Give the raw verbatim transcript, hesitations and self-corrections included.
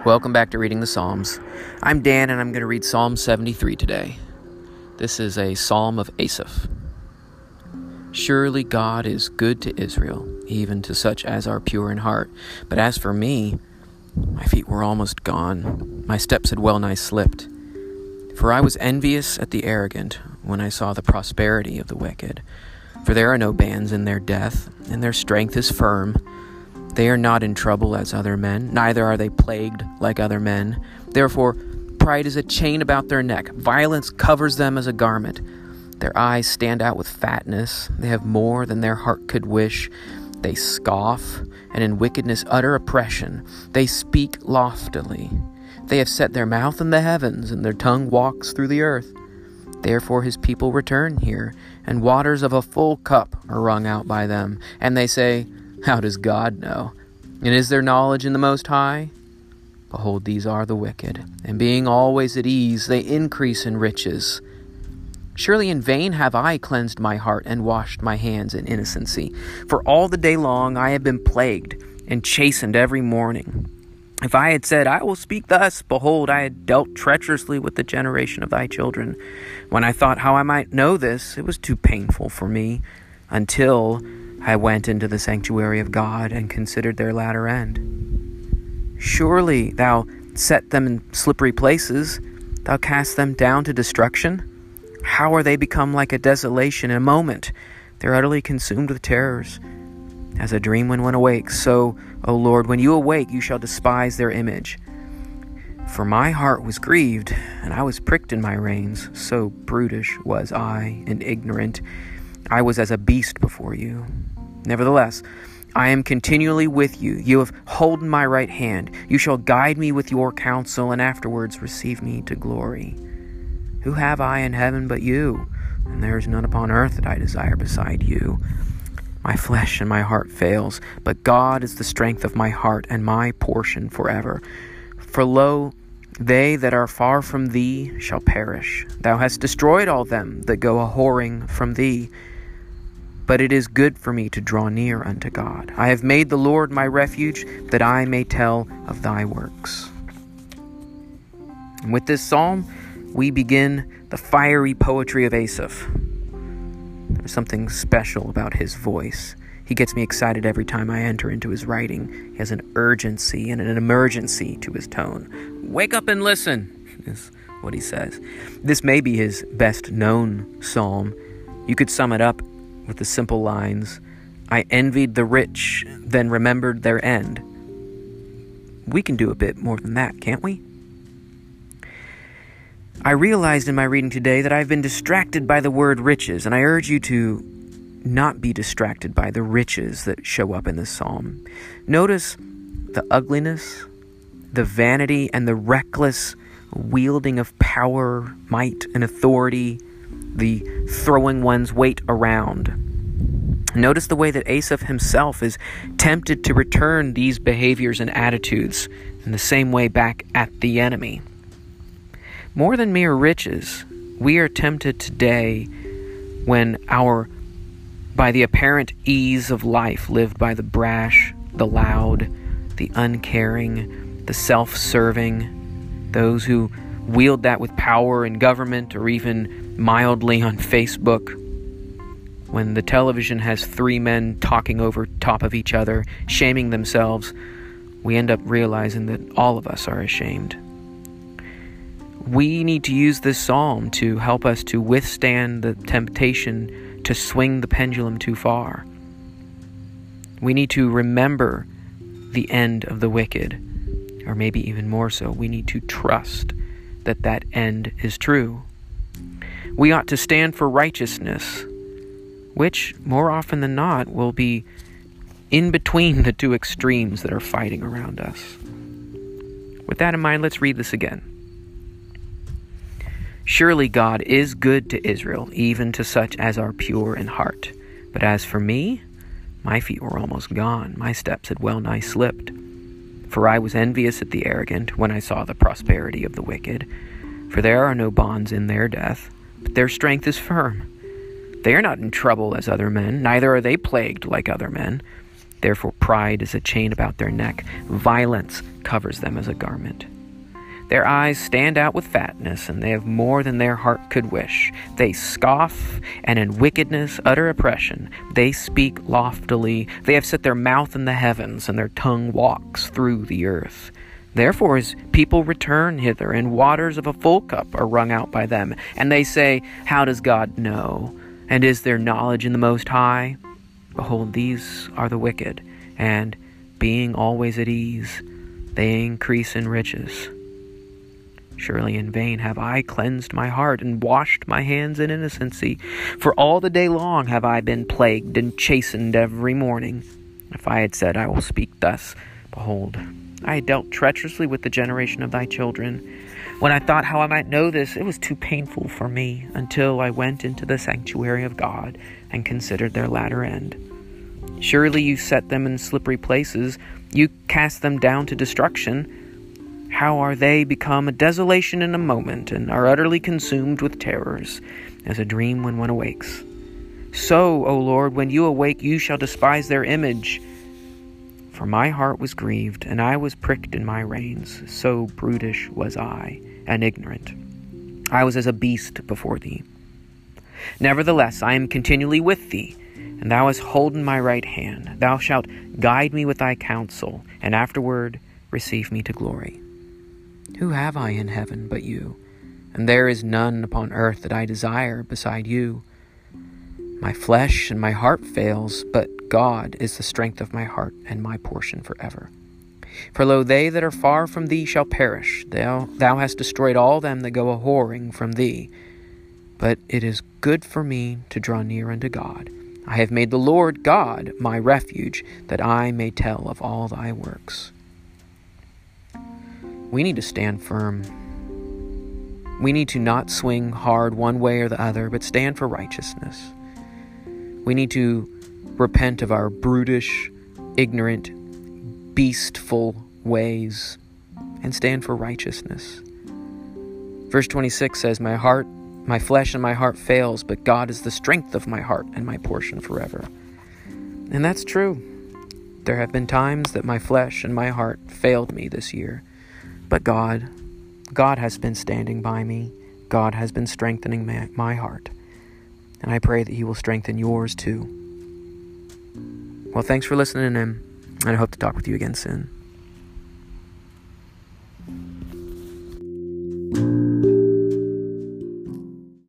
Welcome back to Reading the Psalms. I'm Dan, and I'm going to read Psalm seventy-three today. This is a psalm of Asaph. Surely God is good to Israel, even to such as are pure in heart. But as for me, my feet were almost gone. My steps had well nigh slipped. For I was envious at the arrogant when I saw the prosperity of the wicked. For there are no bands in their death, and their strength is firm. They are not in trouble as other men, neither are they plagued like other men. Therefore, pride is a chain about their neck. Violence covers them as a garment. Their eyes stand out with fatness. They have more than their heart could wish. They scoff, and in wickedness utter oppression. They speak loftily. They have set their mouth in the heavens, and their tongue walks through the earth. Therefore his people return here, and waters of a full cup are wrung out by them. And they say, how does God know? And is there knowledge in the Most High? Behold, these are the wicked, and being always at ease, they increase in riches. Surely in vain have I cleansed my heart and washed my hands in innocency. For all the day long I have been plagued and chastened every morning. If I had said, I will speak thus, behold, I had dealt treacherously with the generation of thy children. When I thought how I might know this, it was too painful for me, until I went into the sanctuary of God and considered their latter end. Surely thou set them in slippery places, thou cast them down to destruction. How are they become like a desolation in a moment? They're utterly consumed with terrors. As a dream when one awakes, so, O Lord, when you awake, you shall despise their image. For my heart was grieved, and I was pricked in my reins. So brutish was I, and ignorant. I was as a beast before you. Nevertheless, I am continually with you. You have holden my right hand. You shall guide me with your counsel, and afterwards receive me to glory. Who have I in heaven but you? And there is none upon earth that I desire beside you. My flesh and my heart fails, but God is the strength of my heart and my portion forever. For lo, they that are far from thee shall perish. Thou hast destroyed all them that go a-whoring from thee. But it is good for me to draw near unto God. I have made the Lord my refuge, that I may tell of thy works. And with this psalm, we begin the fiery poetry of Asaph. There's something special about his voice. He gets me excited every time I enter into his writing. He has an urgency and an emergency to his tone. Wake up and listen, is what he says. This may be his best known psalm. You could sum it up with the simple lines, I envied the rich, then remembered their end. We can do a bit more than that, can't we? I realized in my reading today that I've been distracted by the word riches, and I urge you to not be distracted by the riches that show up in this psalm. Notice the ugliness, the vanity, and the reckless wielding of power, might, and authority, the throwing one's weight around. Notice the way that Asaph himself is tempted to return these behaviors and attitudes in the same way back at the enemy. More than mere riches, we are tempted today when our, by the apparent ease of life lived by the brash, the loud, the uncaring, the self-serving, those who wield that with power in government or even mildly on Facebook, when the television has three men talking over top of each other, shaming themselves, we end up realizing that all of us are ashamed. We need to use this psalm to help us to withstand the temptation to swing the pendulum too far. We need to remember the end of the wicked, or maybe even more so, we need to trust that that end is true. We ought to stand for righteousness, which, more often than not, will be in between the two extremes that are fighting around us. With that in mind, let's read this again. Surely God is good to Israel, even to such as are pure in heart. But as for me, my feet were almost gone. My steps had well nigh slipped. For I was envious at the arrogant when I saw the prosperity of the wicked. For there are no bonds in their death, but their strength is firm. They are not in trouble as other men, neither are they plagued like other men. Therefore pride is a chain about their neck. Violence covers them as a garment. Their eyes stand out with fatness, and they have more than their heart could wish. They scoff, and in wickedness utter oppression. They speak loftily. They have set their mouth in the heavens, and their tongue walks through the earth. Therefore his people return hither, and waters of a full cup are wrung out by them. And they say, How does God know? And is there knowledge in the Most High? Behold, these are the wicked, and, being always at ease, they increase in riches. Surely in vain have I cleansed my heart and washed my hands in innocency. For all the day long have I been plagued and chastened every morning. If I had said, I will speak thus, behold, I had dealt treacherously with the generation of thy children. When I thought how I might know this, it was too painful for me, until I went into the sanctuary of God and considered their latter end. Surely you set them in slippery places. You cast them down to destruction. How are they become a desolation in a moment, and are utterly consumed with terrors, as a dream when one awakes. So, O Lord, when you awake, you shall despise their image. For my heart was grieved, and I was pricked in my reins. So brutish was I, and ignorant. I was as a beast before thee. Nevertheless, I am continually with thee, and thou hast holden my right hand. Thou shalt guide me with thy counsel, and afterward receive me to glory. Who have I in heaven but you? And there is none upon earth that I desire beside you. My flesh and my heart fails, but God is the strength of my heart and my portion forever. For lo, they that are far from thee shall perish. Thou, thou hast destroyed all them that go a-whoring from thee. But it is good for me to draw near unto God. I have made the Lord God my refuge, that I may tell of all thy works. We need to stand firm. We need to not swing hard one way or the other, but stand for righteousness. We need to repent of our brutish, ignorant, beastful ways and stand for righteousness. Verse twenty-six says, My heart, my flesh and my heart fails, but God is the strength of my heart and my portion forever. And that's true. There have been times that my flesh and my heart failed me this year. But God, God has been standing by me. God has been strengthening my, my heart. And I pray that he will strengthen yours too. Well, thanks for listening in, and I hope to talk with you again soon.